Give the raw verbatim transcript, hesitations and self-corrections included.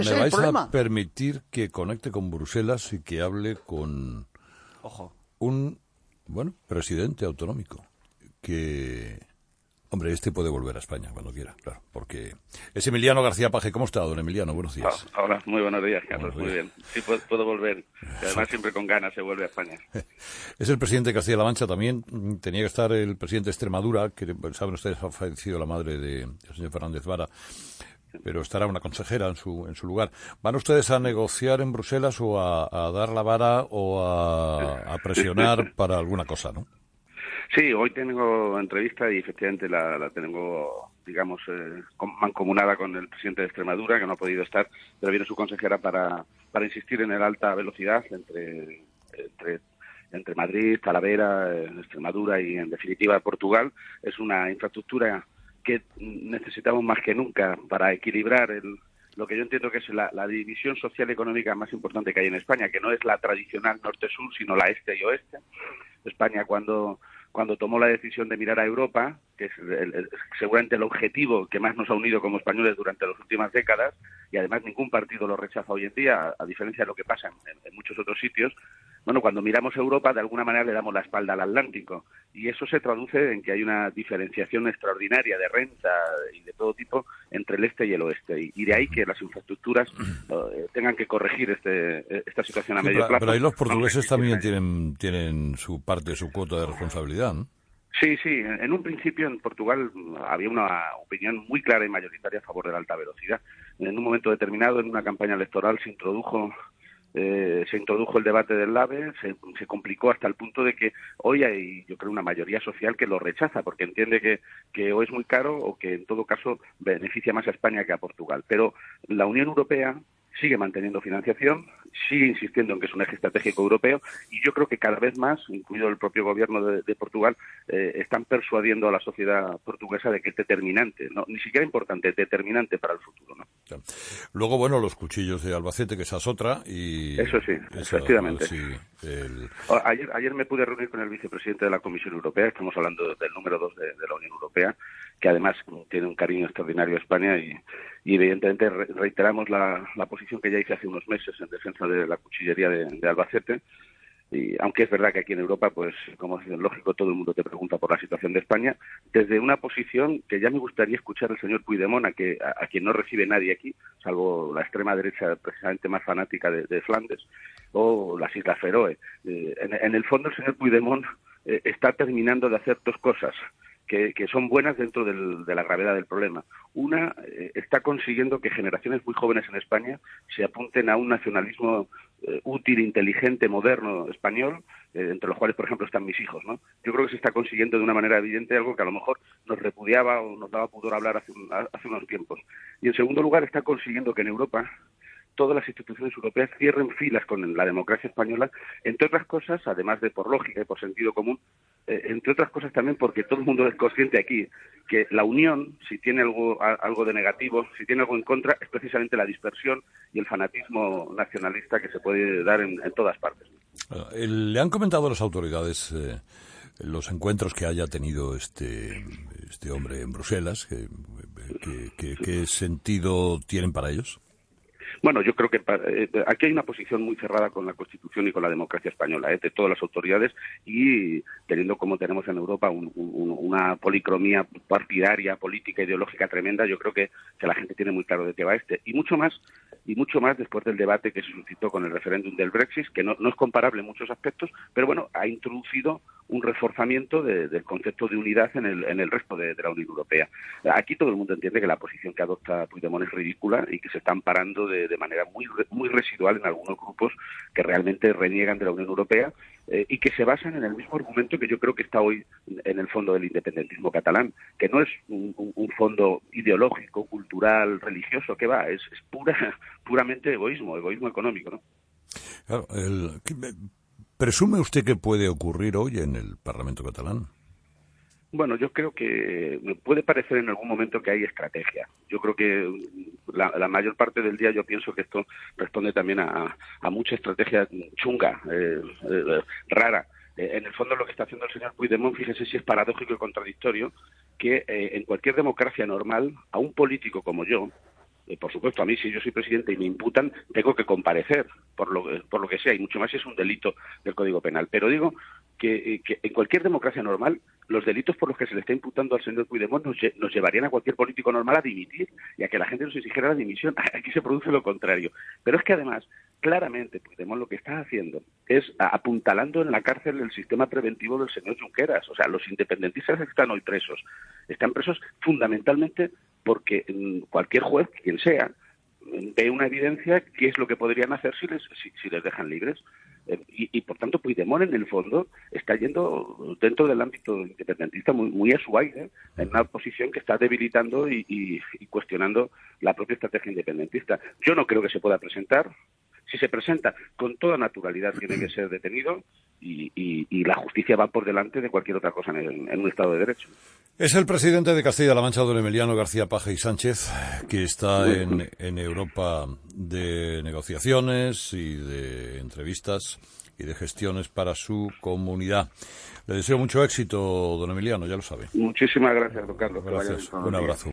me vais a permitir que conecte con Bruselas y que hable con Ojo. un, bueno, presidente autonómico que... Hombre, este puede volver a España cuando quiera, claro, porque es Emiliano García Paje. ¿Cómo está, don Emiliano? Buenos días. Oh, hola, muy buenos días, Carlos, buenos días. Muy bien. Sí, puedo, puedo volver, y además siempre con ganas se vuelve a España. Es el presidente de Castilla-La Mancha también. Tenía que estar el presidente de Extremadura, que saben ustedes, ha fallecido la madre del señor Fernández Vara, pero estará una consejera en su en su lugar. ¿Van ustedes a negociar en Bruselas o a, a dar la vara o a, a presionar para alguna cosa, no? Sí, hoy tengo entrevista y efectivamente la, la tengo, digamos, eh, mancomunada con el presidente de Extremadura, que no ha podido estar, pero viene su consejera para, para insistir en el alta velocidad entre, entre, entre Madrid, Talavera, Extremadura y, en definitiva, Portugal. Es una infraestructura que necesitamos más que nunca para equilibrar el, lo que yo entiendo que es la, la división social y económica más importante que hay en España, que no es la tradicional norte-sur, sino la este y oeste. España, cuando... cuando tomó la decisión de mirar a Europa, que es el, el, seguramente el objetivo que más nos ha unido como españoles durante las últimas décadas, y además ningún partido lo rechaza hoy en día, a, a diferencia de lo que pasa en, en muchos otros sitios. Bueno, cuando miramos a Europa, de alguna manera le damos la espalda al Atlántico, y eso se traduce en que hay una diferenciación extraordinaria de renta y de todo tipo entre el este y el oeste, y, y de ahí que las infraestructuras eh, tengan que corregir este, esta situación a sí, medio pero, plazo. Pero ahí los portugueses también tienen, tienen su parte, su cuota de responsabilidad, ¿no? Sí, sí. En un principio en Portugal había una opinión muy clara y mayoritaria a favor de la alta velocidad. En un momento determinado, en una campaña electoral, se introdujo eh, se introdujo el debate del AVE, se, se complicó hasta el punto de que hoy hay, yo creo, una mayoría social que lo rechaza, porque entiende que, que o es muy caro o que, en todo caso, beneficia más a España que a Portugal. Pero la Unión Europea sigue manteniendo financiación, sigue insistiendo en que es un eje estratégico europeo, y yo creo que cada vez más, incluido el propio gobierno de, de Portugal, eh, están persuadiendo a la sociedad portuguesa de que es determinante, no, ni siquiera importante, es determinante para el futuro, ¿no? Luego, bueno, los cuchillos de Albacete, que esa es otra, y... Eso sí, esa, efectivamente. Sí, el... ayer, ayer me pude reunir con el vicepresidente de la Comisión Europea, estamos hablando del número dos de, de la Unión Europea, que además tiene un cariño extraordinario a España, y, y evidentemente re, reiteramos la, la posición que ya hice hace unos meses en defensa de la cuchillería de, de Albacete. Y aunque es verdad que aquí en Europa, pues como es lógico, todo el mundo te pregunta por la situación de España, desde una posición que ya me gustaría escuchar al señor Puigdemont, a, que, a, a quien no recibe nadie aquí, salvo la extrema derecha precisamente más fanática de, de Flandes, o las Islas Feroe. Eh, en, en el fondo el señor Puigdemont eh, está terminando de hacer dos cosas que, que son buenas dentro del, de la gravedad del problema. Una, eh, está consiguiendo que generaciones muy jóvenes en España se apunten a un nacionalismo eh, útil, inteligente, moderno, español, eh, entre los cuales, por ejemplo, están mis hijos, ¿no? Yo creo que se está consiguiendo de una manera evidente algo que a lo mejor nos repudiaba o nos daba pudor hablar hace, un, hace unos tiempos. Y en segundo lugar, está consiguiendo que en Europa todas las instituciones europeas cierren filas con la democracia española, entre otras cosas, además de por lógica y por sentido común, eh, entre otras cosas también porque todo el mundo es consciente aquí que la unión, si tiene algo, a, algo de negativo, si tiene algo en contra, es precisamente la dispersión y el fanatismo nacionalista que se puede dar en, en todas partes. ¿Le han comentado a las autoridades eh, los encuentros que haya tenido este este hombre en Bruselas? ¿Qué, qué, qué, qué sentido tienen para ellos? Bueno, yo creo que eh, aquí hay una posición muy cerrada con la Constitución y con la democracia española, ¿eh? de todas las autoridades, y teniendo como tenemos en Europa un, un, una policromía partidaria, política, ideológica tremenda, yo creo que, que la gente tiene muy claro de qué va este. Y mucho más y mucho más después del debate que se suscitó con el referéndum del Brexit, que no, no es comparable en muchos aspectos, pero bueno, ha introducido un reforzamiento de, del concepto de unidad en el, en el resto de, de la Unión Europea. Aquí todo el mundo entiende que la posición que adopta Puigdemont es ridícula y que se están parando de, de manera muy, muy residual en algunos grupos que realmente reniegan de la Unión Europea eh, y que se basan en el mismo argumento que yo creo que está hoy en el fondo del independentismo catalán, que no es un, un, un fondo ideológico, cultural, religioso, que va, es, es pura, puramente egoísmo, egoísmo económico, ¿no? Claro, el... ¿Presume usted que puede ocurrir hoy en el Parlamento catalán? Bueno, yo creo que me puede parecer en algún momento que hay estrategia. Yo creo que la, la mayor parte del día yo pienso que esto responde también a, a mucha estrategia chunga, eh, eh, rara. Eh, en el fondo lo que está haciendo el señor Puigdemont, fíjese si es paradójico y contradictorio, que eh, en cualquier democracia normal, a un político como yo, Eh, por supuesto, a mí, si yo soy presidente y me imputan, tengo que comparecer, por lo, por lo que sea, y mucho más si es un delito del Código Penal. Pero digo que, que en cualquier democracia normal, los delitos por los que se le está imputando al señor Puigdemont nos, nos llevarían a cualquier político normal a dimitir y a que la gente nos exigiera la dimisión. Aquí se produce lo contrario. Pero es que además, claramente, Puigdemont lo que está haciendo es apuntalando en la cárcel el sistema preventivo del señor Junqueras. O sea, los independentistas que están hoy presos, están presos fundamentalmente porque cualquier juez, quien sea, ve una evidencia qué es lo que podrían hacer si les, si, si les dejan libres. Eh, y, y, por tanto, Puigdemont, en el fondo, está yendo dentro del ámbito independentista muy, muy a su aire, en una posición que está debilitando y, y, y cuestionando la propia estrategia independentista. Yo no creo que se pueda presentar. Si se presenta, con toda naturalidad tiene que ser detenido y, y, y la justicia va por delante de cualquier otra cosa en, en un Estado de Derecho. Es el presidente de Castilla-La Mancha, don Emiliano García Paje y Sánchez, que está en, en Europa de negociaciones y de entrevistas y de gestiones para su comunidad. Le deseo mucho éxito, don Emiliano, ya lo sabe. Muchísimas gracias, don Carlos. Gracias. Un abrazo.